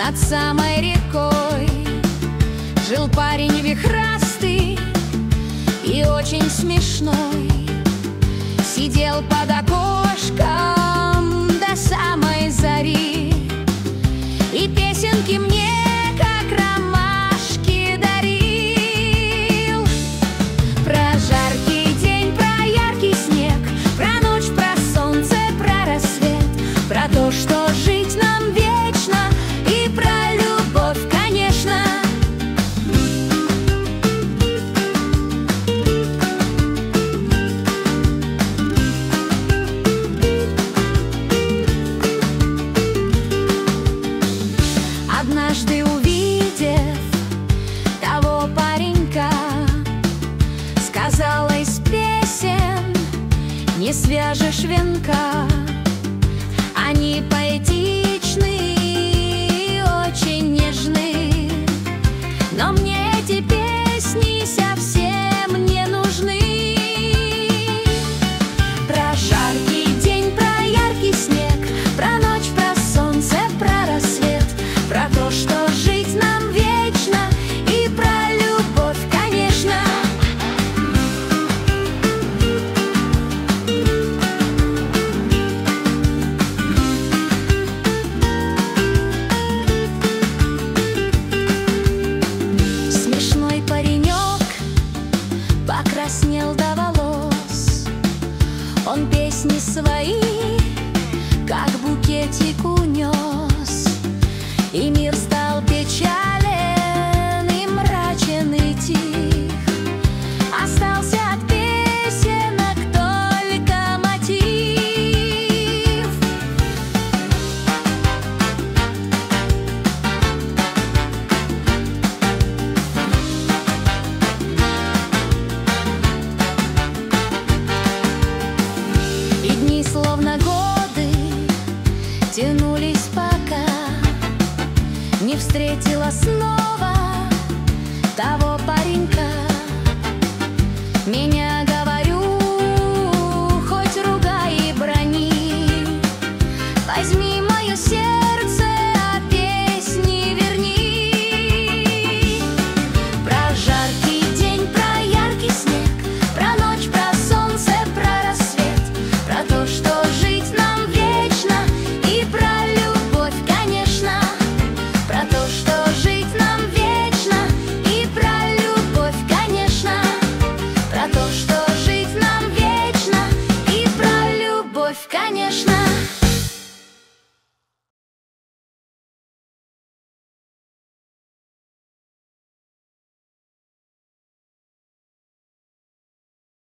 над самой рекой жил парень вихрастый и очень смешной. Сидел под окошком до самой зари и песенки мне, как ромашки, дарил. Про жаркий день, про яркий снег, про ночь, про солнце, про рассвет, про то, что жить нам вечно, и про любовь, конечно. Однажды, увидев того паренька, сказала из песен: не свяжешь венка. Они поэтичны и очень нежны, но мне эти песни совсем не нужны. Про жаркий день, про яркий снег, про ночь, про солнце, про рассвет, про то, что жить нам вечно, и про любовь, конечно. Смешной паренек покраснел до волос. Он песни свои, как букетик, унес, и мир стал печален и мрачен и тих. Остался от песенок только мотив. И дни, словно годы, тянулись, пока не встретила снова того паренька. Меня, говорю, хоть ругай и брони, возьми мое сердце